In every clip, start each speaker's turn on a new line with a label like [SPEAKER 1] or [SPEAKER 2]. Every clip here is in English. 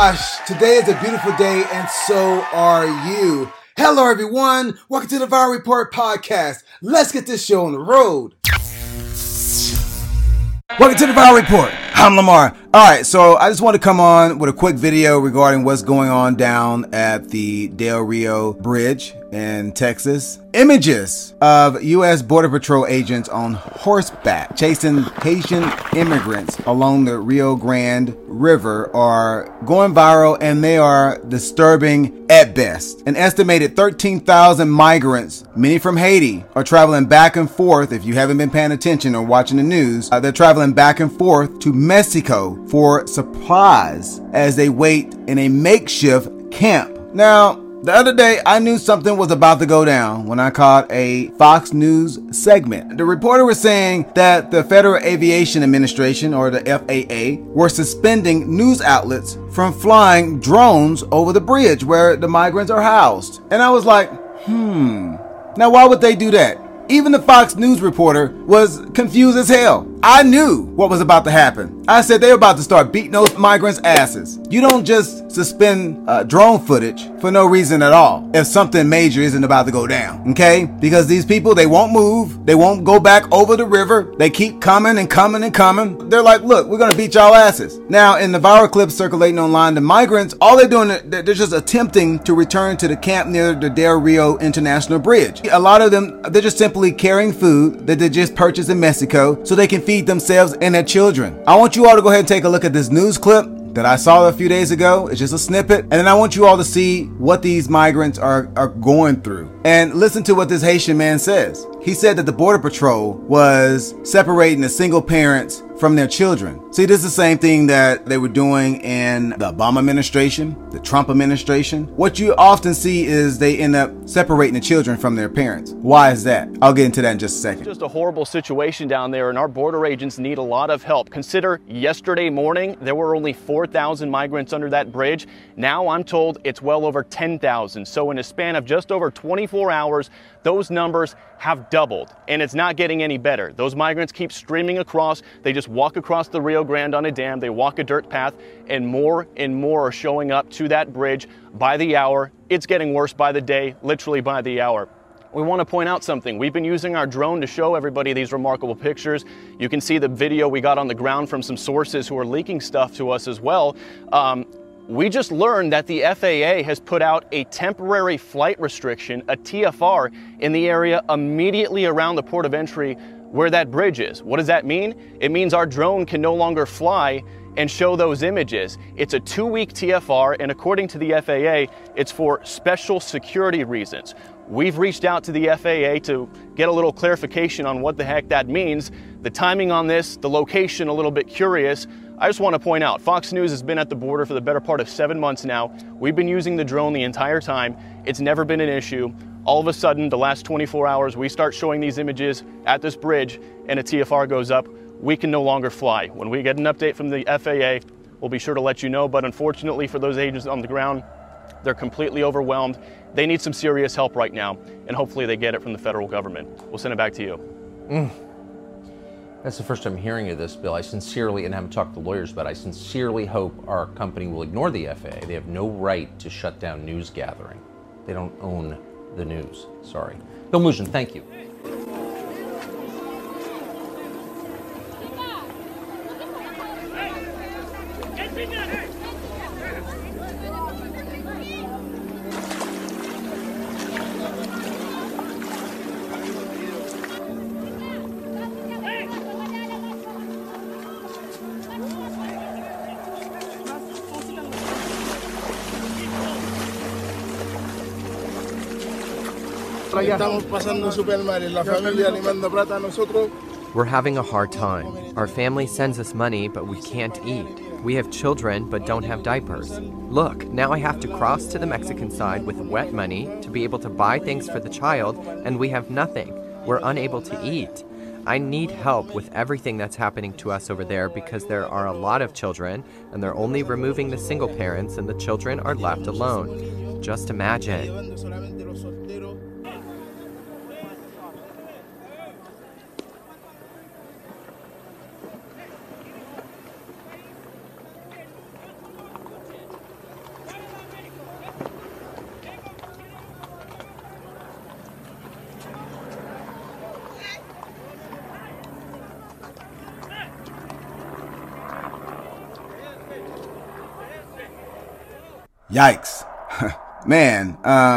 [SPEAKER 1] gosh, today is a beautiful day and so are you. Hello everyone, welcome to the Viral Report podcast. Let's get this show on the road. Welcome to the Viral Report. I'm Lamar. Alright, so I just want to come on with a quick video regarding what's going on down at the Del Rio Bridge in Texas. Images of U.S. Border Patrol agents on horseback chasing Haitian immigrants along the Rio Grande River are going viral, and they are disturbing at best. An estimated 13,000 migrants, many from Haiti, are traveling back and forth. If you haven't been paying attention or watching the news, they're traveling back and forth to Mexico for supplies as they wait in a makeshift camp. Now, the other day, I knew something was about to go down when I caught a Fox News segment. The reporter was saying that the Federal Aviation Administration, or the FAA, were suspending news outlets from flying drones over the bridge where the migrants are housed. And I was like, now why would they do that? Even the Fox News reporter was confused as hell. I knew what was about to happen. I said they were about to start beating those migrants' asses. You don't just suspend drone footage for no reason at all if something major isn't about to go down, okay? Because these people, they won't move. They won't go back over the river. They keep coming and coming and coming. They're like, look, we're gonna beat y'all asses. Now, in the viral clips circulating online, the migrants, all they're doing, they're just attempting to return to the camp near the Del Rio International Bridge. A lot of them, they're just simply carrying food that they just purchased in Mexico so they can feed themselves and their children. I want you all to go ahead and take a look at this news clip that I saw a few days ago. It's just a snippet. And then I want you all to see what these migrants are going through. And listen to what this Haitian man says. He said that the Border Patrol was separating the single parents from their children. See, this is the same thing that they were doing in the Obama administration, the Trump administration. What you often see is they end up separating the children from their parents. Why is that? I'll get into that in just a second.
[SPEAKER 2] Just a horrible situation down there, and our border agents need a lot of help. Consider yesterday morning, there were only 4,000 migrants under that bridge. Now I'm told it's well over 10,000. So in a span of just over 24 hours, those numbers have doubled, and it's not getting any better. Those migrants keep streaming across. They just walk across the Rio Grande on a dam. They walk a dirt path, and more are showing up to that bridge by the hour. It's getting worse by the day, literally by the hour. We want to point out something. We've been using our drone to show everybody these remarkable pictures. You can see the video we got on the ground from some sources who are leaking stuff to us as well. We just learned that the FAA has put out a temporary flight restriction, a TFR, in the area immediately around the port of entry where that bridge is. What does that mean? It means our drone can no longer fly and show those images. It's a 2-week TFR, and according to the FAA, it's for special security reasons. We've reached out to the FAA to get a little clarification on what the heck that means. The timing on this, the location, a little bit curious. I just want to point out, Fox News has been at the border for the better part of 7 months now. We've been using the drone the entire time. It's never been an issue. All of a sudden, the last 24 hours, we start showing these images at this bridge and a TFR goes up. We can no longer fly. When we get an update from the FAA, we'll be sure to let you know. But unfortunately for those agents on the ground, they're completely overwhelmed. They need some serious help right now, and hopefully they get it from the federal government. We'll send it back to you.
[SPEAKER 3] That's the first time hearing of this, Bill. I sincerely, and I haven't talked to lawyers, but I sincerely hope our company will ignore the FAA. They have no right to shut down news gathering. They don't own the news. Sorry. Bill Melugin, thank you.
[SPEAKER 4] We're having a hard time. Our family sends us money, but we can't eat. We have children, but don't have diapers. Look, now I have to cross to the Mexican side with wet money to be able to buy things for the child, and we have nothing. We're unable to eat. I need help with everything that's happening to us over there because there are a lot of children, and they're only removing the single parents, and the children are left alone. Just imagine.
[SPEAKER 1] Yikes. Man,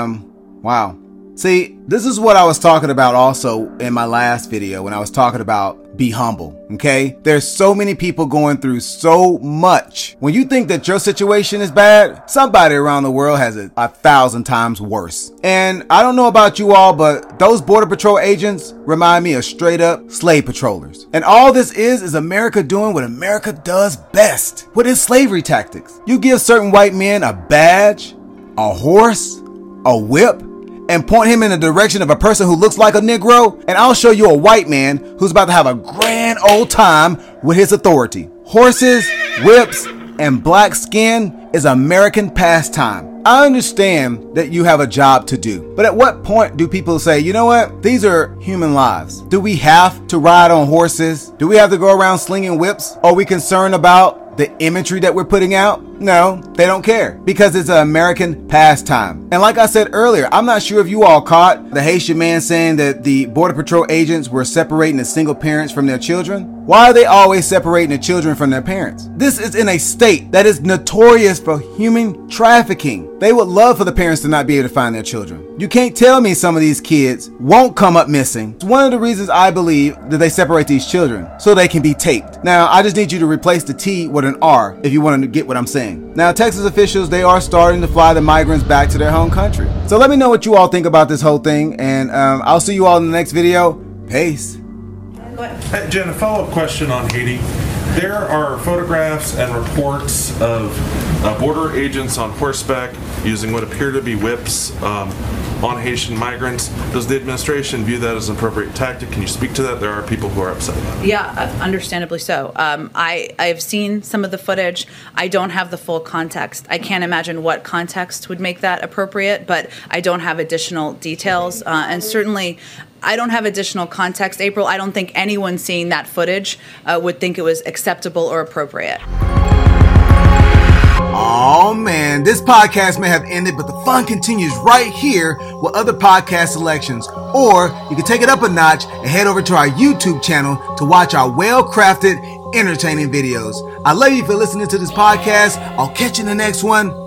[SPEAKER 1] wow. See, this is what I was talking about also in my last video when I was talking about be humble, okay? There's so many people going through so much. When you think that your situation is bad, somebody around the world has it 1,000 times worse. And I don't know about you all, but those Border Patrol agents remind me of straight up slave patrollers. And all this is America doing what America does best with its slavery tactics. You give certain white men a badge, a horse, a whip, and point him in the direction of a person who looks like a Negro, and I'll show you a white man who's about to have a grand old time with his authority. Horses, whips, and black skin is American pastime. I understand that you have a job to do, but at what point do people say, you know what, these are human lives? Do we have to ride on horses? Do we have to go around slinging whips? Are we concerned about the imagery that we're putting out? No, they don't care because it's an American pastime. And like I said earlier, I'm not sure if you all caught the Haitian man saying that the Border Patrol agents were separating the single parents from their children. Why are they always separating the children from their parents? This is in a state that is notorious for human trafficking. They would love for the parents to not be able to find their children. You can't tell me some of these kids won't come up missing. It's one of the reasons I believe that they separate these children so they can be taped. Now, I just need you to replace the T with an R if you want to get what I'm saying. Now, Texas officials, they are starting to fly the migrants back to their home country. So let me know what you all think about this whole thing, and I'll see you all in the next video. Peace.
[SPEAKER 5] Hey, Jen, a follow-up question on Haiti. There are photographs and reports of border agents on horseback using what appear to be whips on Haitian migrants. Does the administration view that as an appropriate tactic? Can you speak to that? There are people who are upset about it.
[SPEAKER 6] Yeah, understandably so. I've seen some of the footage. I don't have the full context. I can't imagine what context would make that appropriate, but I don't have additional details. And certainly, I don't have additional context. April, I don't think anyone seeing that footage would think it was acceptable or appropriate.
[SPEAKER 1] Oh man, this podcast may have ended, but the fun continues right here with other podcast selections. Or you can take it up a notch and head over to our YouTube channel to watch our well-crafted, entertaining videos. I love you for listening to this podcast. I'll catch you in the next one.